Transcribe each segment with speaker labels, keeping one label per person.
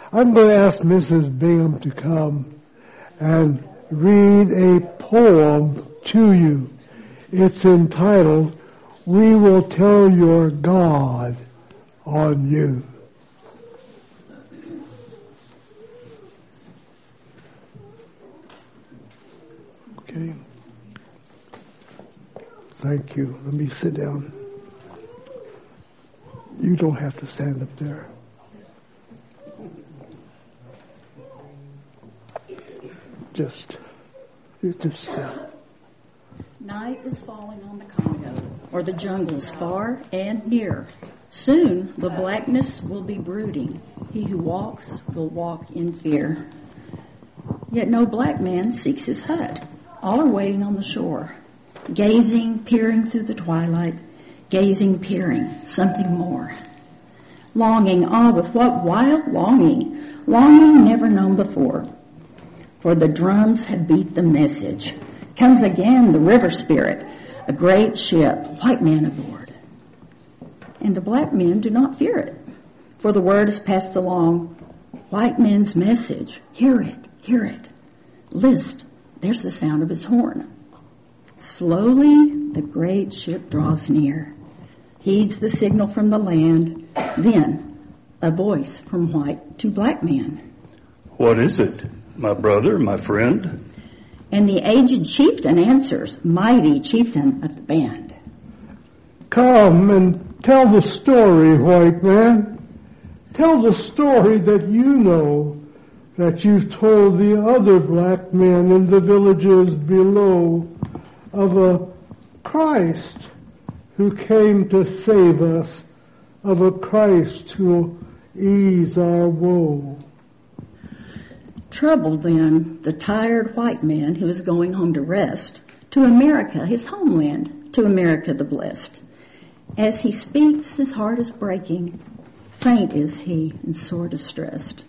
Speaker 1: I'm going to ask Mrs. Bingham to come and read a poem to you. It's entitled, "We Will Tell Your God on You." Okay. Thank you. Let me sit down. You don't have to stand up there. Just
Speaker 2: Night is falling on the Congo, or the jungles far and near. Soon the blackness will be brooding. He who walks will walk in fear. Yet no black man seeks his hut. All are waiting on the shore, gazing, peering through the twilight, gazing, peering, something more. Longing, with what wild longing, longing never known before. For the drums have beat the message. Comes again the river spirit, a great ship, white man aboard. And the black men do not fear it, for the word is passed along. White man's message, hear it, hear it. List, there's the sound of his horn. Slowly the great ship draws near, heeds the signal from the land. Then a voice from white to black man.
Speaker 3: What is it, my brother, my friend?
Speaker 2: And the aged chieftain answers, mighty chieftain of the band.
Speaker 1: Come and tell the story, white man. Tell the story that you know, that you've told the other black men in the villages below, of a Christ who came to save us, of a Christ who'll ease our woe.
Speaker 2: Troubled then, the tired white man who is going home to rest, to America, his homeland, to America the blessed. As he speaks, his heart is breaking. Faint is he and sore distressed.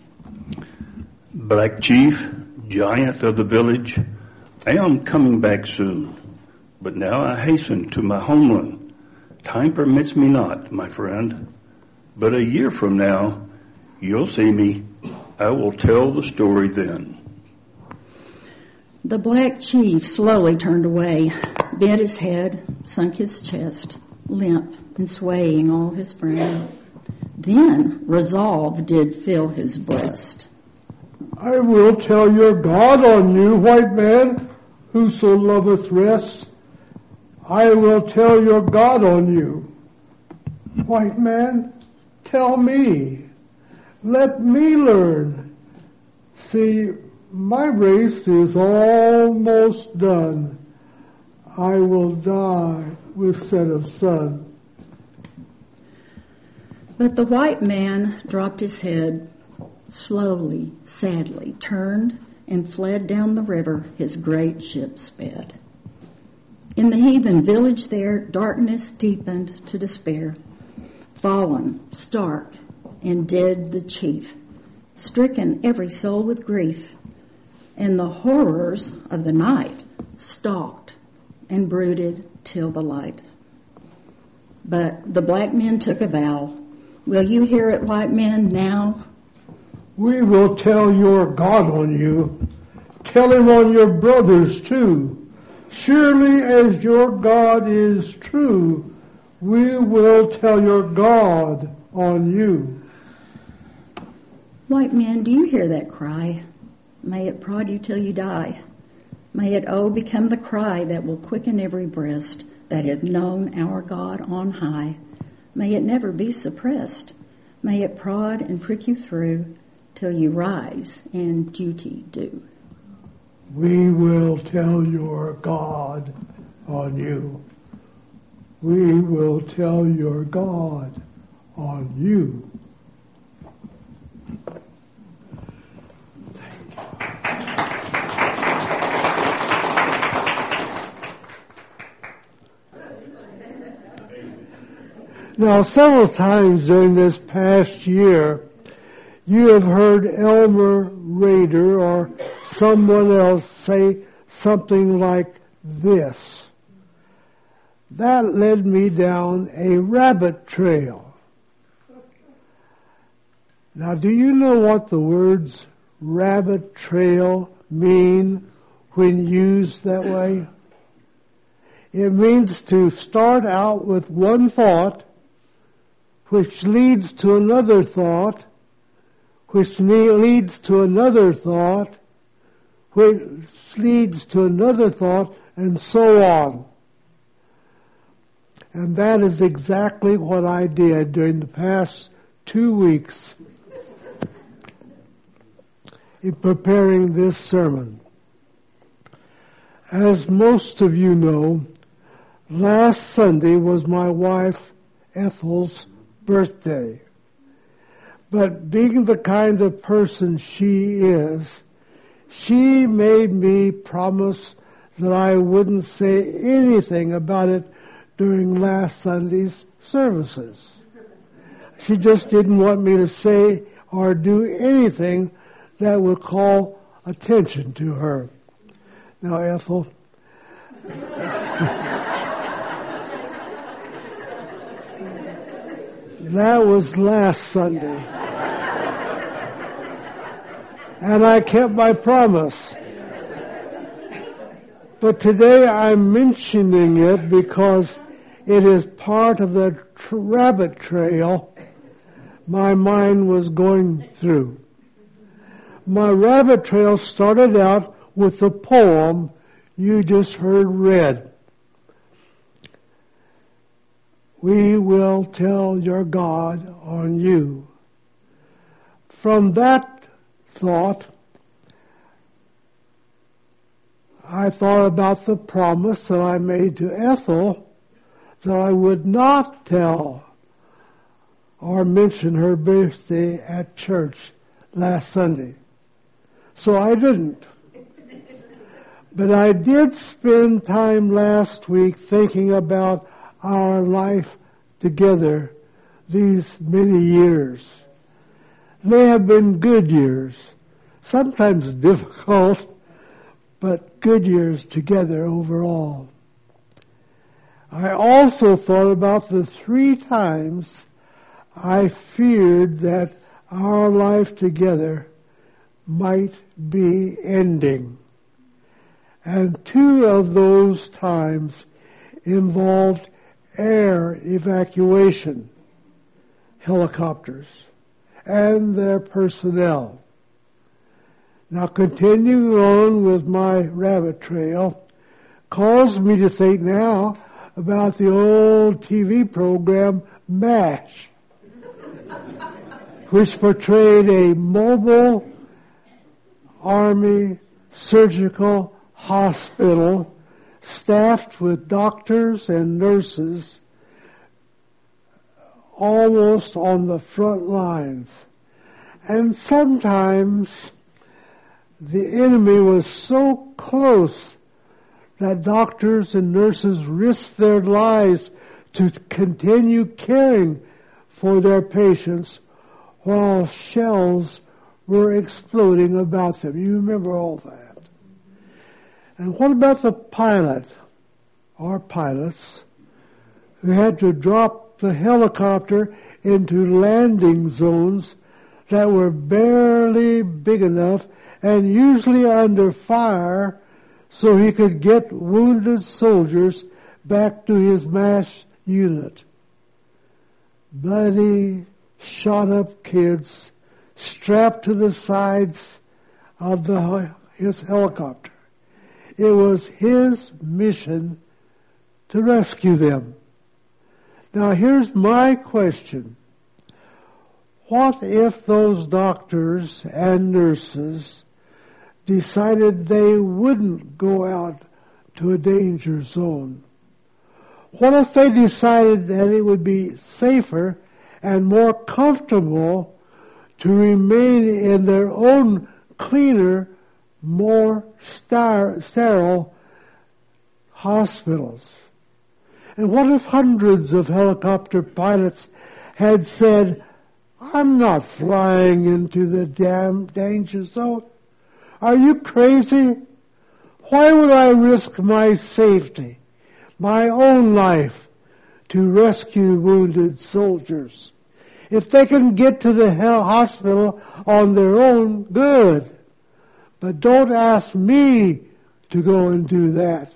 Speaker 3: Black chief, giant of the village, I am coming back soon. But now I hasten to my homeland. Time permits me not, my friend. But a year from now, you'll see me. I will tell the story then.
Speaker 2: The black chief slowly turned away, bent his head, sunk his chest, limp and swaying all his frame. Then resolve did fill his breast.
Speaker 1: I will tell your God on you, white man, whoso loveth rest. I will tell your God on you. White man, tell me. Let me learn. See, my race is almost done. I will die with set of sun.
Speaker 2: But the white man dropped his head, slowly, sadly, turned and fled down the river his great ship sped. In the heathen village there, darkness deepened to despair. Fallen, stark, and dead the chief, stricken every soul with grief. And the horrors of the night stalked and brooded till the light. But the black men took a vow. Will you hear it, white men, now?
Speaker 1: We will tell your God on you. Tell him on your brothers too. Surely as your God is true, we will tell your God on you.
Speaker 2: White men, do you hear that cry? May it prod you till you die. May it, become the cry that will quicken every breast that hath known our God on high. May it never be suppressed. May it prod and prick you through till you rise and duty do.
Speaker 1: We will tell your God on you. We will tell your God on you. Now, several times during this past year, you have heard Elmer Rader or someone else say something like this. That led me down a rabbit trail. Now, do you know what the words rabbit trail mean when used that way? It means to start out with one thought, which leads to another thought, which leads to another thought, which leads to another thought, and so on. And that is exactly what I did during the past 2 weeks in preparing this sermon. As most of you know, last Sunday was my wife Ethel's birthday. But being the kind of person she is, she made me promise that I wouldn't say anything about it during last Sunday's services. She just didn't want me to say or do anything that would call attention to her. Now, Ethel, that was last Sunday. And I kept my promise. But today I'm mentioning it because it is part of the rabbit trail my mind was going through. My rabbit trail started out with the poem you just heard read. We will tell your God on you. From that thought, I thought about the promise that I made to Ethel that I would not tell or mention her birthday at church last Sunday. So I didn't. But I did spend time last week thinking about our life together these many years. They have been good years, sometimes difficult, but good years together overall. I also thought about the 3 times I feared that our life together might be ending. And 2 of those times involved air evacuation helicopters and their personnel. Now, continuing on with my rabbit trail caused me to think now about the old TV program MASH, which portrayed a mobile Army surgical hospital staffed with doctors and nurses almost on the front lines. And sometimes the enemy was so close that doctors and nurses risked their lives to continue caring for their patients while shells were exploding about them. You remember all that. And what about the pilot, or pilots, who had to drop the helicopter into landing zones that were barely big enough and usually under fire so he could get wounded soldiers back to his MASH unit? Bloody, shot-up kids strapped to the sides of his helicopter. It was his mission to rescue them. Now here's my question. What if those doctors and nurses decided they wouldn't go out to a danger zone? What if they decided that it would be safer and more comfortable to remain in their own cleaner, more sterile hospitals? And what if hundreds of helicopter pilots had said, I'm not flying into the damn danger zone. Are you crazy? Why would I risk my safety, my own life, to rescue wounded soldiers? If they can get to the hospital on their own, good. But don't ask me to go and do that.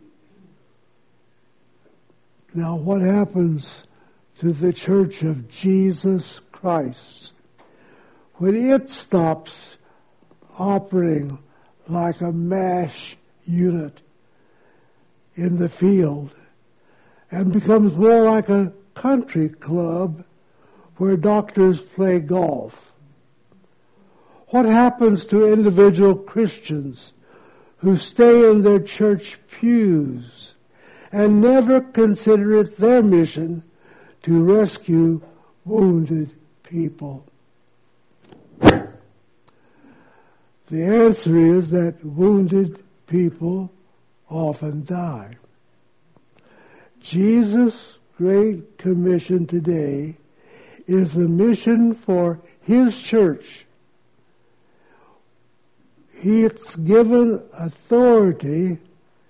Speaker 1: Now what happens to the Church of Jesus Christ when it stops operating like a MASH unit in the field and becomes more like a country club where doctors play golf? What happens to individual Christians who stay in their church pews and never consider it their mission to rescue wounded people? The answer is that wounded people often die. Jesus' great commission today is the mission for His church. He's given authority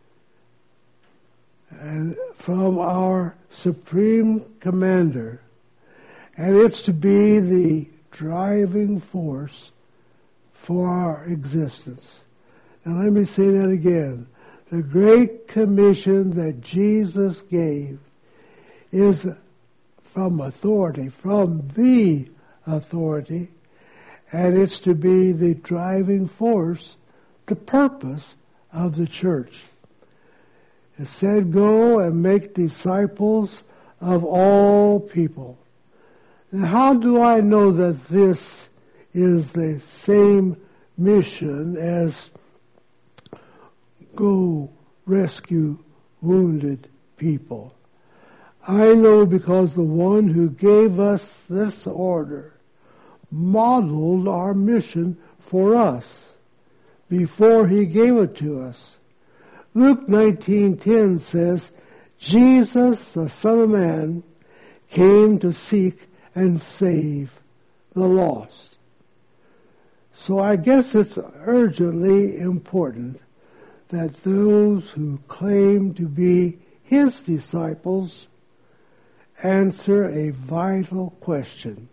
Speaker 1: from our Supreme Commander, and it's to be the driving force for our existence. Now let me say that again. The Great Commission that Jesus gave is from authority, from the authority, and it's to be the driving force, the purpose of the church. It said, go and make disciples of all people. And how do I know that this is the same mission as go rescue wounded people? I know because the one who gave us this order modeled our mission for us before He gave it to us. Luke 19:10 says, Jesus, the Son of Man, came to seek and save the lost. So I guess it's urgently important that those who claim to be His disciples answer a vital question.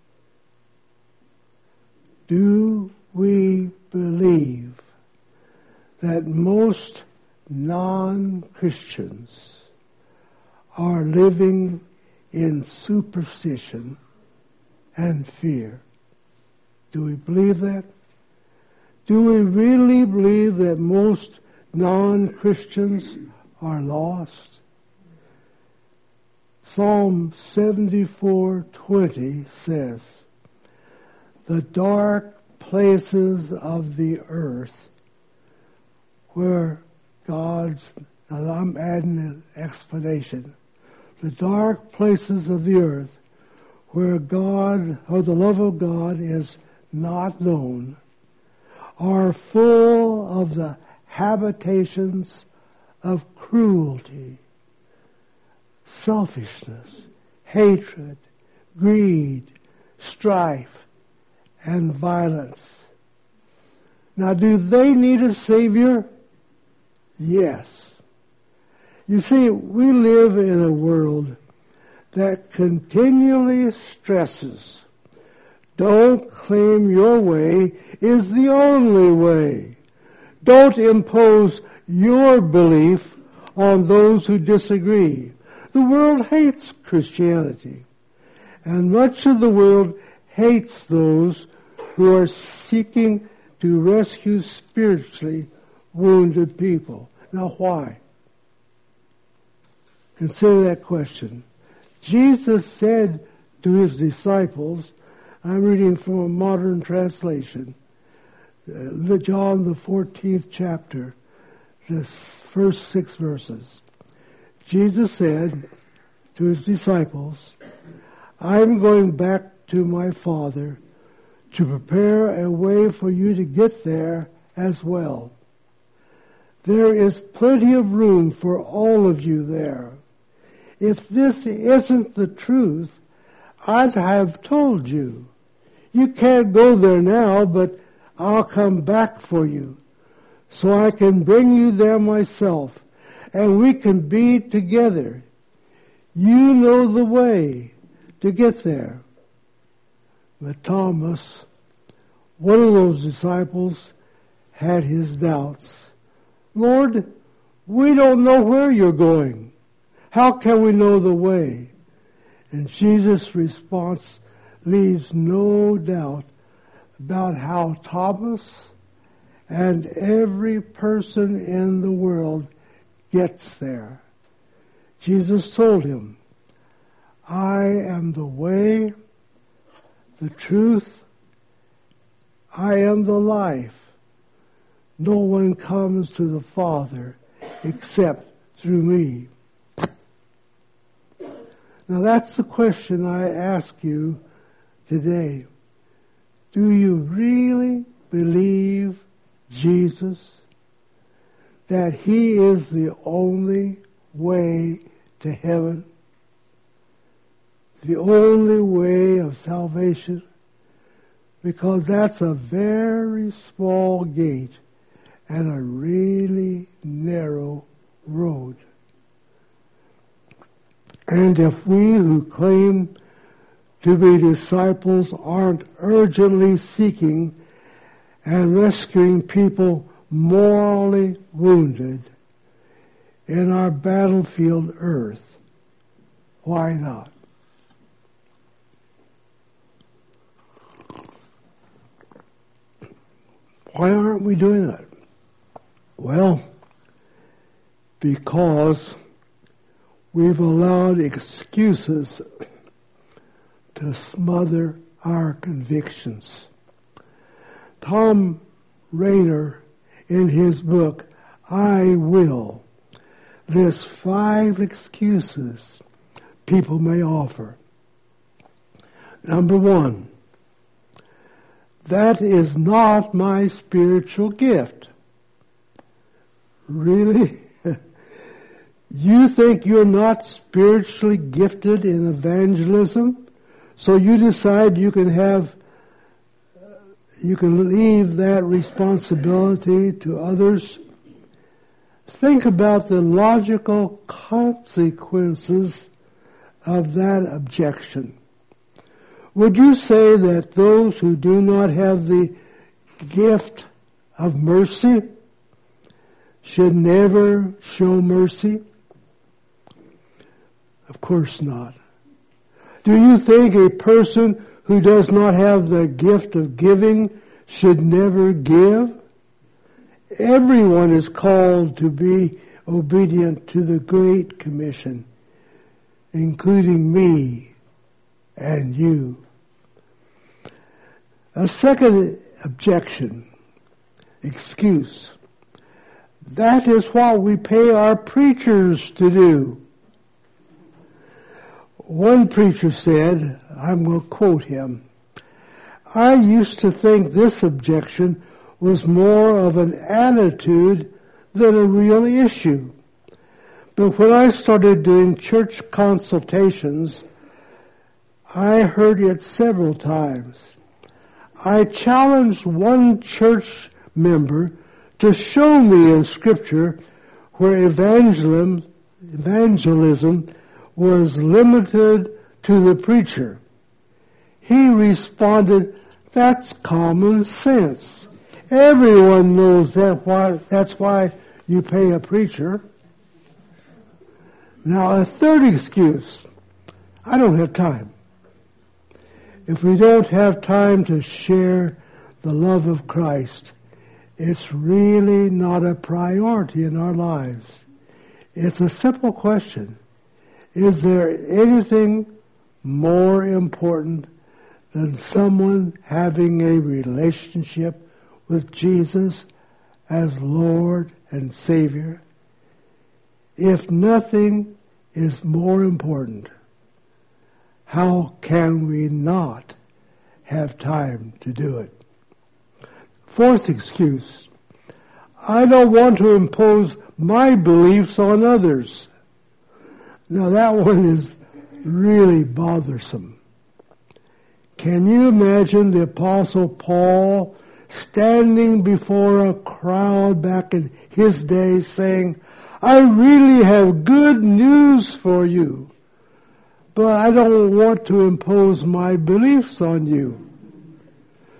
Speaker 1: Do we believe that most non-Christians are living in superstition and fear? Do we believe that? Do we really believe that most non-Christians are lost? Psalm 74:20 says, the dark places of the earth where God's, now I'm adding an explanation, the dark places of the earth where God, or the love of God is not known, are full of the habitations of cruelty, selfishness, hatred, greed, strife, and violence. Now, do they need a Savior? Yes. You see, we live in a world that continually stresses, don't claim your way is the only way. Don't impose your belief on those who disagree. The world hates Christianity, and much of the world hates those who are seeking to rescue spiritually wounded people. Now why? Consider that question. Jesus said to His disciples, I'm reading from a modern translation, John the 14th chapter, the first 6 verses. Jesus said to His disciples, I'm going back to my Father to prepare a way for you to get there as well. There is plenty of room for all of you there. If this isn't the truth, I'd have told you. You can't go there now, but I'll come back for you, so I can bring you there myself, and we can be together. You know the way to get there. But Thomas, one of those disciples, had his doubts. Lord, we don't know where you're going. How can we know the way? And Jesus' response leaves no doubt about how Thomas and every person in the world gets there. Jesus told him, I am the way, the truth, I am the life. No one comes to the Father except through me. Now that's the question I ask you today. Do you really believe Jesus? That He is the only way to heaven? The only way of salvation? Because that's a very small gate and a really narrow road. And if we who claim to be disciples aren't urgently seeking and rescuing people morally wounded in our battlefield earth, why not? Why aren't we doing that? Well, because we've allowed excuses to smother our convictions. Tom Rainer, in his book, I Will, lists 5 excuses people may offer. Number 1, that is not my spiritual gift. Really? You think you're not spiritually gifted in evangelism? So you decide you can leave that responsibility to others? Think about the logical consequences of that objection. Would you say that those who do not have the gift of mercy should never show mercy? Of course not. Do you think a person who does not have the gift of giving should never give? Everyone is called to be obedient to the Great Commission, including me and you. A second objection, excuse. That is what we pay our preachers to do. One preacher said, I'm going to quote him, I used to think this objection was more of an attitude than a real issue. But when I started doing church consultations, I heard it several times. I challenged one church member to show me in Scripture where evangelism was limited to the preacher. He responded, that's common sense. Everyone knows that's why you pay a preacher. Now, a third excuse, I don't have time. If we don't have time to share the love of Christ, it's really not a priority in our lives. It's a simple question. Is there anything more important than someone having a relationship with Jesus as Lord and Savior? If nothing is more important, how can we not have time to do it? Fourth excuse, I don't want to impose my beliefs on others. Now that one is really bothersome. Can you imagine the Apostle Paul standing before a crowd back in his day saying, I really have good news for you, but I don't want to impose my beliefs on you.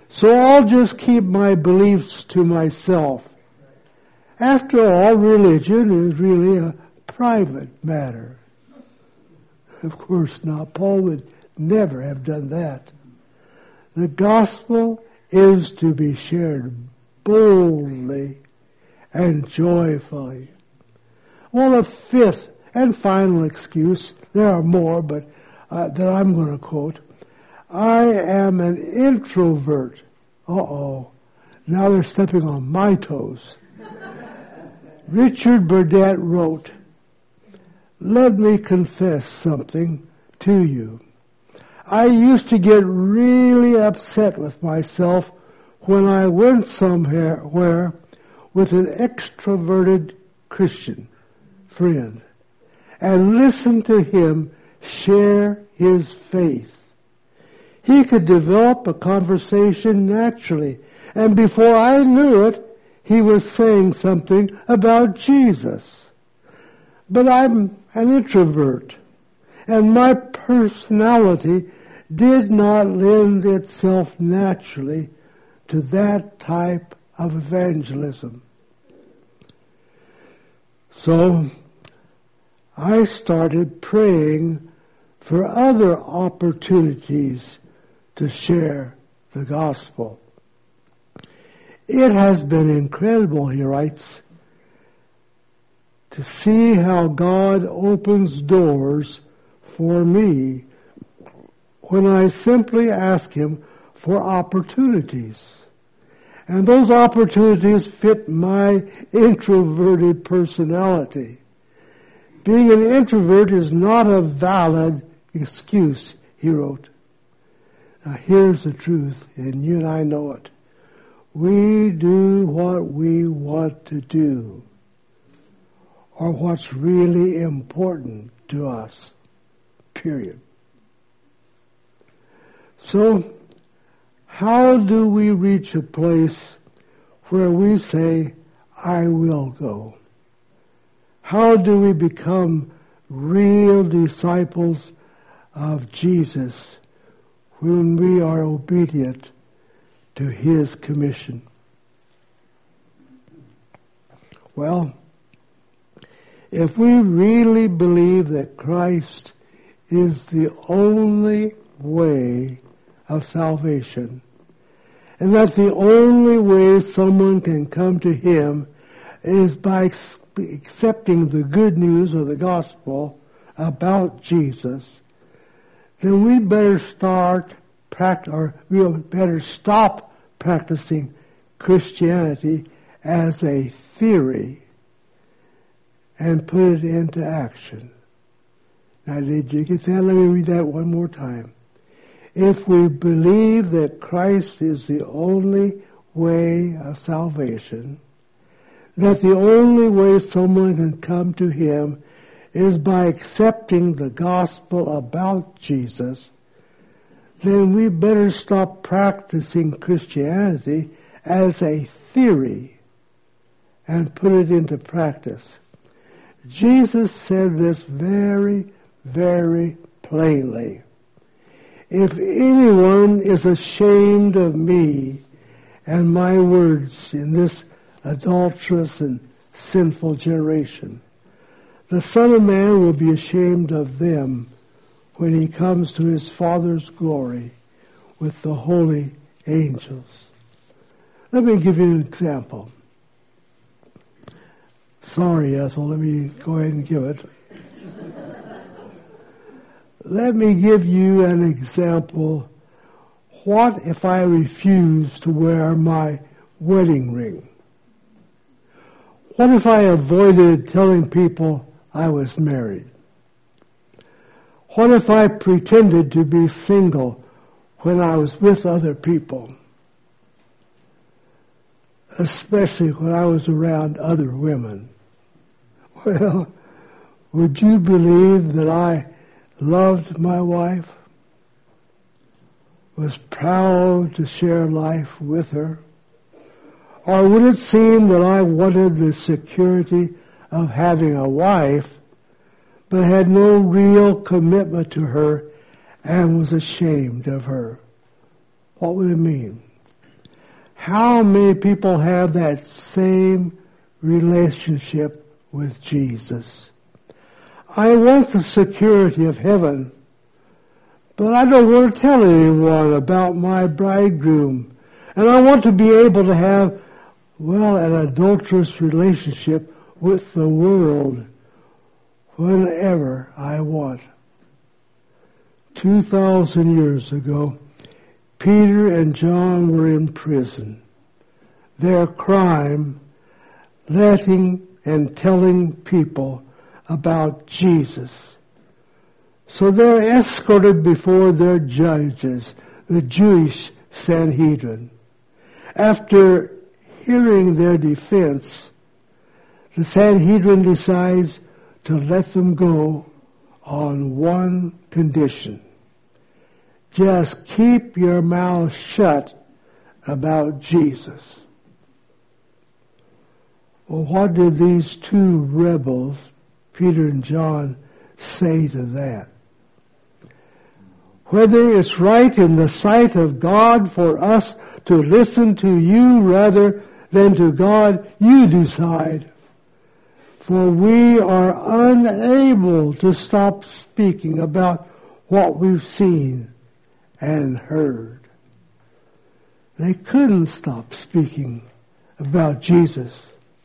Speaker 1: So I'll just keep my beliefs to myself. After all, religion is really a private matter. Of course not. Paul would never have done that. The gospel is to be shared boldly and joyfully. Well, a fifth and final excuse, there are more, but that I'm going to quote. I am an introvert. Uh-oh. Now they're stepping on my toes. Richard Burdett wrote, "Let me confess something to you. I used to get really upset with myself when I went somewhere with an extroverted Christian friend and listened to him share his faith. He could develop a conversation naturally, and before I knew it, he was saying something about Jesus. But I'm an introvert, and my personality did not lend itself naturally to that type of evangelism. So I started praying for other opportunities to share the gospel. It has been incredible," he writes, "to see how God opens doors for me when I simply ask Him for opportunities. And those opportunities fit my introverted personality. Being an introvert is not a valid excuse," he wrote. Now here's the truth, and you and I know it. We do what we want to do, or what's really important to us, period. So, how do we reach a place where we say, "I will go"? How do we become real disciples of Jesus when we are obedient to His commission? Well, if we really believe that Christ is the only way of salvation, and that the only way someone can come to Him is by accepting the good news of the gospel about Jesus, then we better stop practicing Christianity as a theory and put it into action. Now, did you get that? Let me read that one more time. If we believe that Christ is the only way of salvation, that the only way someone can come to Him is by accepting the gospel about Jesus, then we better stop practicing Christianity as a theory and put it into practice. Jesus said this very, very plainly. If anyone is ashamed of me and my words in this adulterous and sinful generation, the Son of Man will be ashamed of them when He comes to His Father's glory with the holy angels. Let me give you an example. Sorry, Ethel, let me go ahead and give it. Let me give you an example. What if I refuse to wear my wedding ring? What if I avoided telling people I was married? What if I pretended to be single when I was with other people? Especially when I was around other women. Well, would you believe that I loved my wife, was proud to share life with her? Or would it seem that I wanted the security of having a wife, but had no real commitment to her and was ashamed of her? What would it mean? How many people have that same relationship with Jesus? I want the security of heaven, but I don't want to tell anyone about my bridegroom. And I want to be able to have, an adulterous relationship with the world whenever I want. 2,000 years ago, Peter and John were in prison. Their crime, letting and telling people about Jesus. So they're escorted before their judges, the Jewish Sanhedrin. After hearing their defense, the Sanhedrin decides to let them go on one condition. Just keep your mouth shut about Jesus. Well, what did these two rebels, Peter and John, say to that? Whether it's right in the sight of God for us to listen to you rather than to God, you decide. For we are unable to stop speaking about what we've seen and heard. They couldn't stop speaking about Jesus.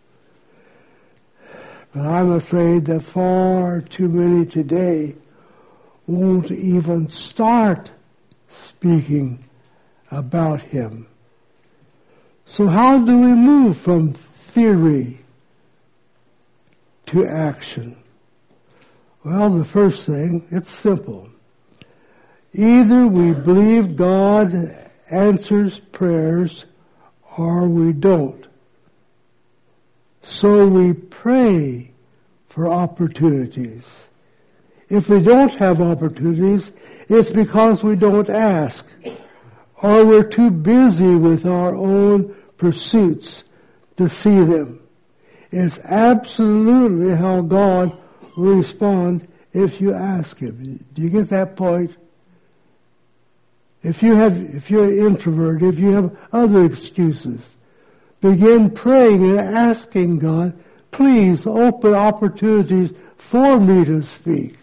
Speaker 1: But I'm afraid that far too many today won't even start speaking about him. So how do we move from theory to action? Well, the first thing, it's simple. Either we believe God answers prayers or we don't. So we pray for opportunities. If we don't have opportunities, it's because we don't ask, or we're too busy with our own pursuits to see them. It's absolutely how God will respond if you ask him. Do you get that point? If you're an introvert, if you have other excuses, begin praying and asking God, please open opportunities for me to speak.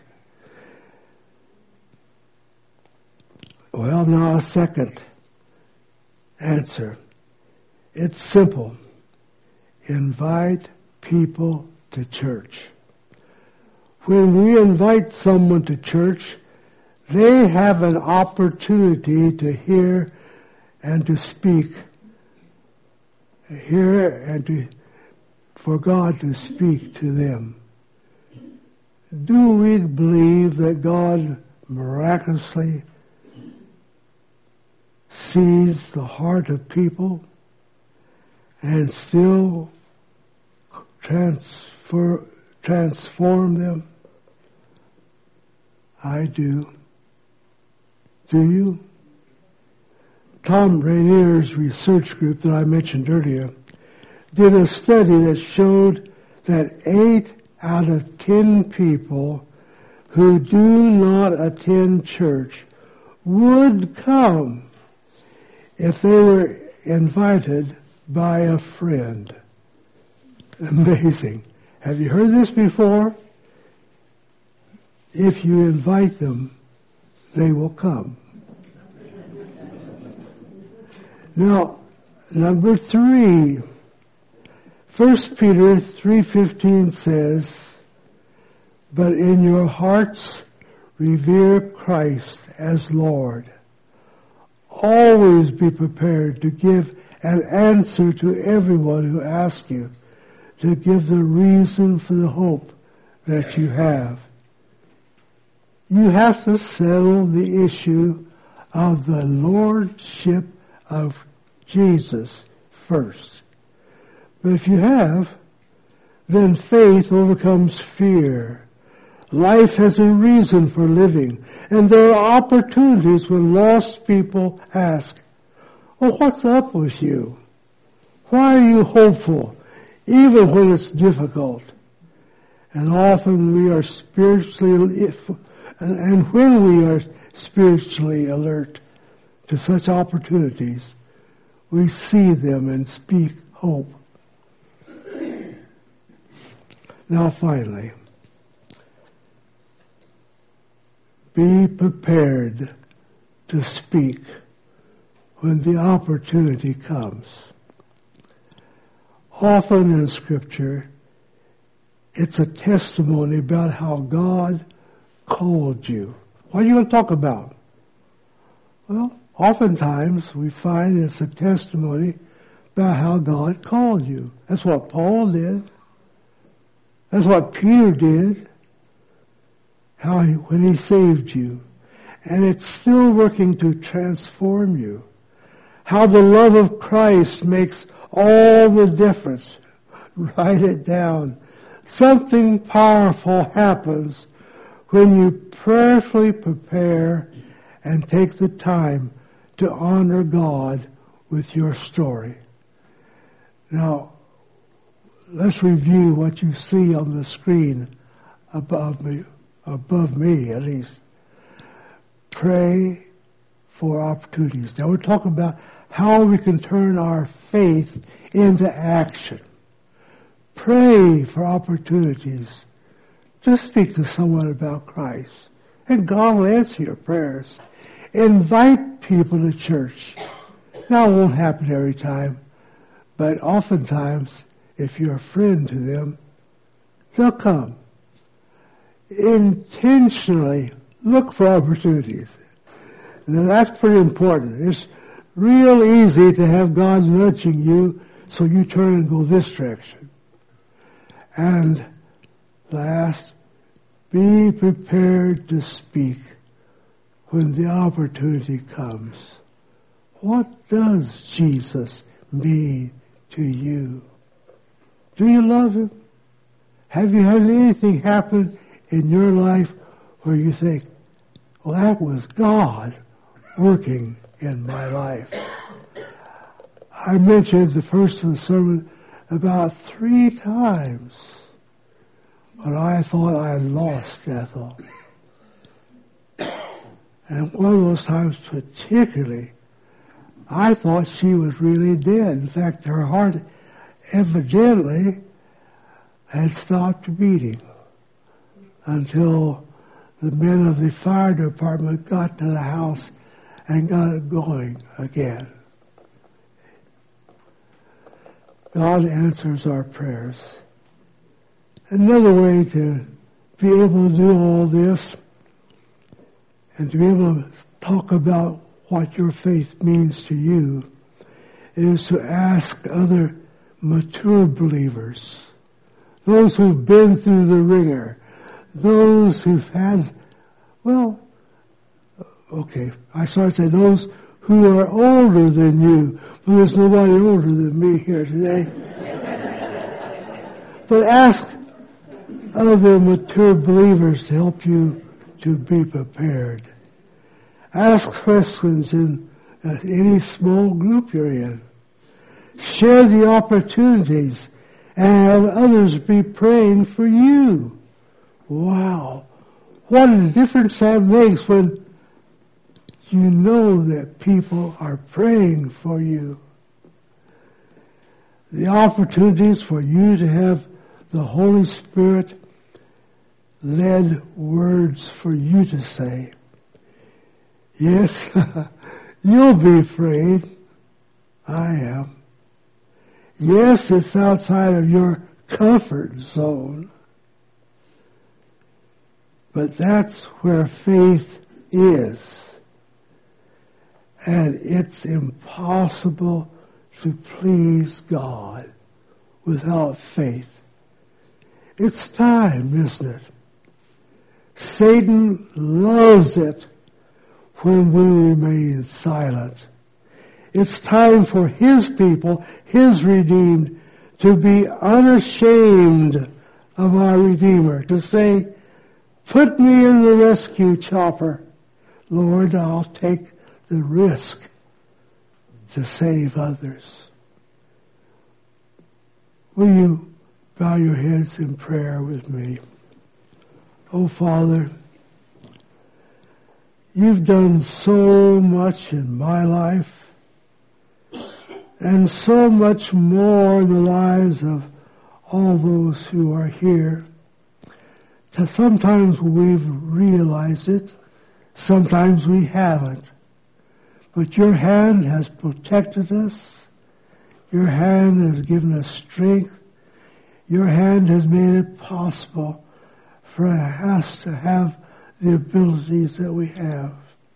Speaker 1: Well, now a second answer. It's simple. Invite people to church. When we invite someone to church, they have an opportunity to hear and to speak. For God to speak to them. Do we believe that God miraculously sees the heart of people and still transform them? I do. Do you? Tom Rainier's research group that I mentioned earlier did a study that showed that 8 out of 10 people who do not attend church would come if they were invited by a friend. Amazing. Have you heard this before? If you invite them, they will come. Now, number 3, 1 Peter 3:15 says, but in your hearts revere Christ as Lord. Always be prepared to give an answer to everyone who asks you, to give the reason for the hope that you have. You have to settle the issue of the lordship of Jesus first. But if you have, then faith overcomes fear. Life has a reason for living, and there are opportunities when lost people ask, well, what's up with you? Why are you hopeful, even when it's difficult? And often we are and when we are spiritually alert to such opportunities, we see them and speak hope. Now finally, be prepared to speak when the opportunity comes. Often in Scripture, it's a testimony about how God called you. What are you going to talk about? Well, oftentimes we find it's a testimony about how God called you. That's what Paul did. That's what Peter did. When he saved you. And it's still working to transform you. How the love of Christ makes all the difference. Write it down. Something powerful happens when you prayerfully prepare and take the time to honor God with your story. Now, let's review what you see on the screen above me at least. Pray for opportunities. Now we're talking about how we can turn our faith into action. Pray for opportunities. Just speak to someone about Christ, and God will answer your prayers. Invite people to church. Now it won't happen every time, but oftentimes, if you're a friend to them, they'll come. Intentionally look for opportunities. Now that's pretty important. It's real easy to have God nudging you so you turn and go this direction. And last, be prepared to speak when the opportunity comes. What does Jesus mean to you? Do you love Him? Have you had anything happen in your life where you think, well, that was God working in my life? I mentioned the first of the sermon about 3 times when I thought I had lost Ethel. And one of those times particularly, I thought she was really dead. In fact, her heart evidently had stopped beating until the men of the fire department got to the house and got it going again. God answers our prayers. Another way to be able to do all this and to be able to talk about what your faith means to you is to ask other mature believers, those who've been through the ringer, those who've had, I started to say those who are older than you, but there's nobody older than me here today. But ask other mature believers to help you to be prepared. Ask questions in any small group you're in. Share the opportunities and have others be praying for you. Wow. What a difference that makes when you know that people are praying for you. The opportunities for you to have the Holy Spirit led words for you to say. Yes, you'll be afraid. I am. Yes, it's outside of your comfort zone. But that's where faith is. And it's impossible to please God without faith. It's time, isn't it? Satan loves it when we remain silent. It's time for his people, his redeemed, to be unashamed of our Redeemer, to say, put me in the rescue chopper. Lord, I'll take the risk to save others. Will you bow your heads in prayer with me? Oh, Father, you've done so much in my life. and so much more in the lives of all those who are here. Sometimes we've realized it, sometimes we haven't. But your hand has protected us. Your hand has given us strength. Your hand has made it possible for us to have the abilities that we have.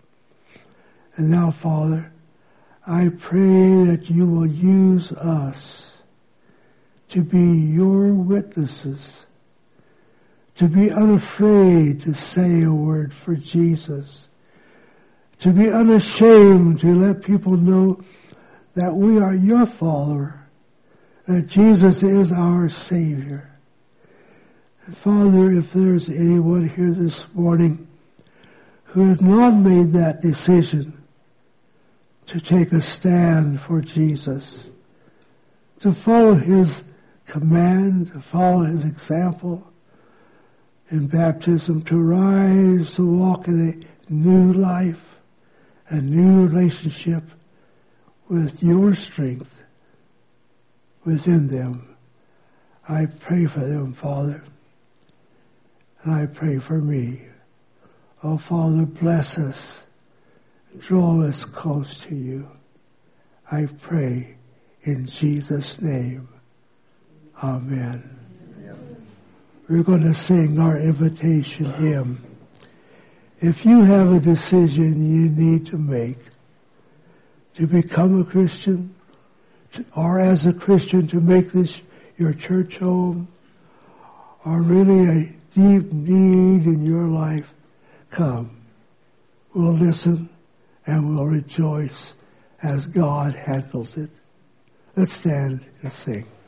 Speaker 1: And now, Father, I pray that you will use us to be your witnesses, to be unafraid to say a word for Jesus, to be unashamed to let people know that we are your follower, that Jesus is our Savior. And Father, if there's anyone here this morning who has not made that decision to take a stand for Jesus, to follow his command, to follow his example in baptism, to rise, to walk in a new life, a new relationship with your strength within them. I pray for them, Father, and I pray for me. Oh, Father, bless us, draw us close to you. I pray in Jesus' name. Amen. We're going to sing our invitation hymn. If you have a decision you need to make to become a Christian, or as a Christian to make this your church home, or really a deep need in your life, come. We'll listen and we'll rejoice as God handles it. Let's stand and sing.